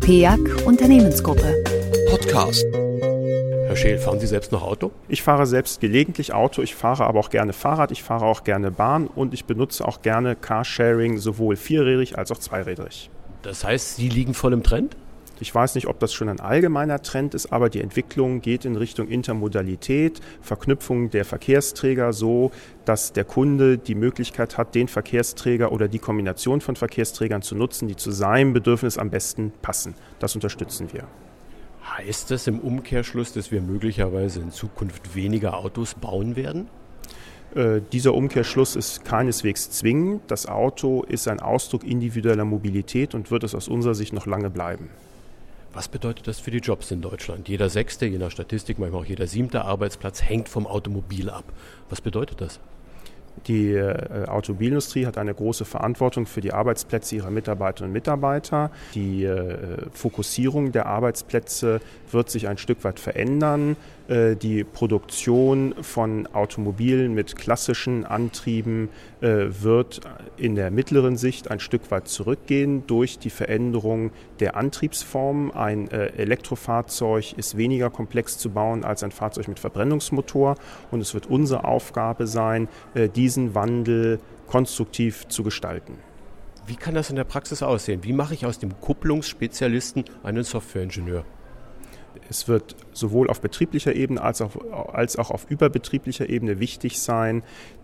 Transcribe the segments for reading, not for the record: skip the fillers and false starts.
PEAC Unternehmensgruppe. Podcast. Herr Scheel, fahren Sie selbst noch Auto? Ich fahre selbst gelegentlich Auto, ich fahre aber auch gerne Fahrrad, ich fahre auch gerne Bahn und ich benutze auch gerne Carsharing, sowohl vierrädrig als auch zweirädrig. Das heißt, Sie liegen voll im Trend? Ich weiß nicht, ob das schon ein allgemeiner Trend ist, aber die Entwicklung geht in Richtung Intermodalität, Verknüpfung der Verkehrsträger so, dass der Kunde die Möglichkeit hat, den Verkehrsträger oder die Kombination von Verkehrsträgern zu nutzen, die zu seinem Bedürfnis am besten passen. Das unterstützen wir. Heißt das im Umkehrschluss, dass wir möglicherweise in Zukunft weniger Autos bauen werden? Dieser Umkehrschluss ist keineswegs zwingend. Das Auto ist ein Ausdruck individueller Mobilität und wird es aus unserer Sicht noch lange bleiben. Was bedeutet das für die Jobs in Deutschland? Jeder 6., je nach Statistik, manchmal auch jeder 7. Arbeitsplatz hängt vom Automobil ab. Was bedeutet das? Die Automobilindustrie hat eine große Verantwortung für die Arbeitsplätze ihrer Mitarbeiterinnen und Mitarbeiter. Die Fokussierung der Arbeitsplätze wird sich ein Stück weit verändern. Die Produktion von Automobilen mit klassischen Antrieben wird in der mittleren Sicht ein Stück weit zurückgehen durch die Veränderung der Antriebsform. Ein Elektrofahrzeug ist weniger komplex zu bauen als ein Fahrzeug mit Verbrennungsmotor und es wird unsere Aufgabe sein, diesen Wandel konstruktiv zu gestalten. Wie kann das in der Praxis aussehen? Wie mache ich aus dem Kupplungsspezialisten einen Softwareingenieur? Es wird sowohl auf betrieblicher Ebene als auch auf überbetrieblicher Ebene wichtig sein,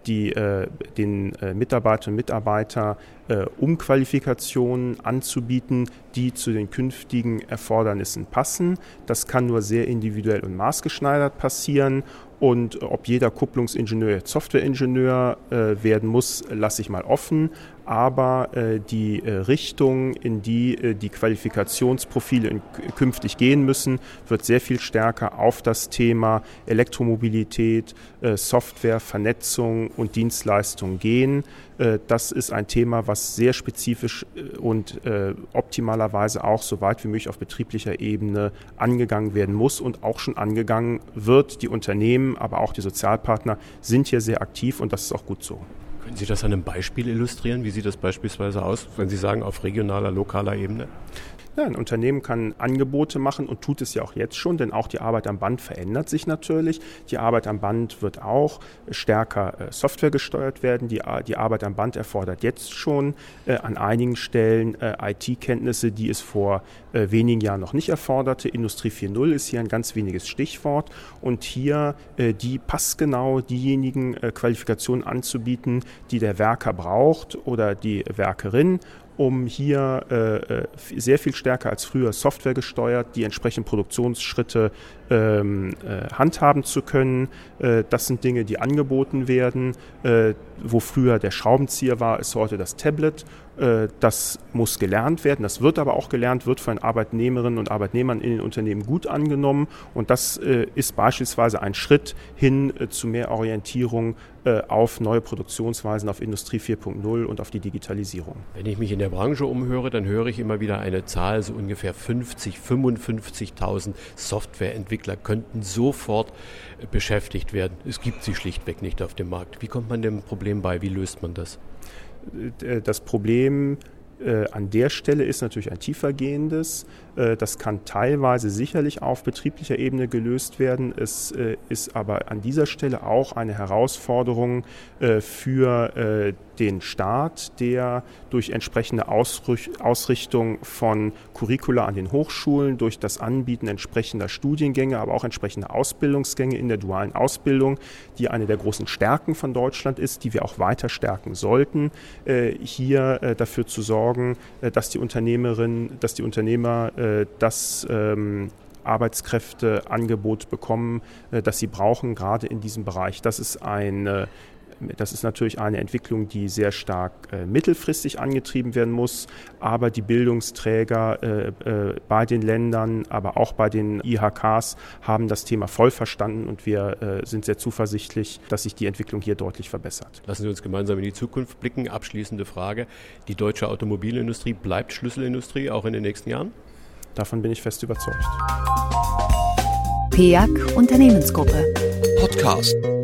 den Mitarbeiterinnen und Mitarbeitern Umqualifikationen anzubieten, die zu den künftigen Erfordernissen passen. Das kann nur sehr individuell und maßgeschneidert passieren. Und ob jeder Kupplungsingenieur jetzt Softwareingenieur werden muss, lasse ich mal offen. Aber die Richtung, in die die Qualifikationsprofile künftig gehen müssen, wird sehr viel stärker auf das Thema Elektromobilität, Software, Vernetzung und Dienstleistung gehen. Das ist ein Thema, was sehr spezifisch und optimalerweise auch so weit wie möglich auf betrieblicher Ebene angegangen werden muss und auch schon angegangen wird. Die Unternehmen, aber auch die Sozialpartner sind hier sehr aktiv und das ist auch gut so. Können Sie das an einem Beispiel illustrieren? Wie sieht das beispielsweise aus, wenn Sie sagen, auf regionaler, lokaler Ebene? Ja, ein Unternehmen kann Angebote machen und tut es ja auch jetzt schon, denn auch die Arbeit am Band verändert sich natürlich. Die Arbeit am Band wird auch stärker softwaregesteuert werden. Die Arbeit am Band erfordert jetzt schon an einigen Stellen IT-Kenntnisse, die es vor wenigen Jahren noch nicht erforderte. Industrie 4.0 ist hier ein ganz weniges Stichwort und hier die passgenau diejenigen Qualifikationen anzubieten, die der Werker braucht oder die Werkerin, um hier sehr viel stärker als früher Software gesteuert die entsprechenden Produktionsschritte handhaben zu können. Das sind Dinge, die angeboten werden. Wo früher der Schraubenzieher war, ist heute das Tablet. Das muss gelernt werden. Das wird aber auch gelernt, wird von Arbeitnehmerinnen und Arbeitnehmern in den Unternehmen gut angenommen. Und das ist beispielsweise ein Schritt hin zu mehr Orientierung auf neue Produktionsweisen, auf Industrie 4.0 und auf die Digitalisierung. Wenn ich mich in der Branche umhöre, dann höre ich immer wieder eine Zahl, so ungefähr 55.000 Softwareentwickler könnten sofort beschäftigt werden. Es gibt sie schlichtweg nicht auf dem Markt. Wie kommt man dem Problem bei? Wie löst man das? Das Problem an der Stelle ist natürlich ein tiefergehendes. Das kann teilweise sicherlich auf betrieblicher Ebene gelöst werden. Es ist aber an dieser Stelle auch eine Herausforderung für den Staat, der durch entsprechende Ausrichtung von Curricula an den Hochschulen, durch das Anbieten entsprechender Studiengänge, aber auch entsprechender Ausbildungsgänge in der dualen Ausbildung, die eine der großen Stärken von Deutschland ist, die wir auch weiter stärken sollten, hier dafür zu sorgen, dass die Unternehmer das Arbeitskräfteangebot bekommen, das sie brauchen, gerade in diesem Bereich. Das ist natürlich eine Entwicklung, die sehr stark mittelfristig angetrieben werden muss, aber die Bildungsträger bei den Ländern, aber auch bei den IHKs haben das Thema voll verstanden und wir sind sehr zuversichtlich, dass sich die Entwicklung hier deutlich verbessert. Lassen Sie uns gemeinsam in die Zukunft blicken. Abschließende Frage. Die deutsche Automobilindustrie bleibt Schlüsselindustrie auch in den nächsten Jahren? Davon bin ich fest überzeugt. PEAC Unternehmensgruppe. Podcast.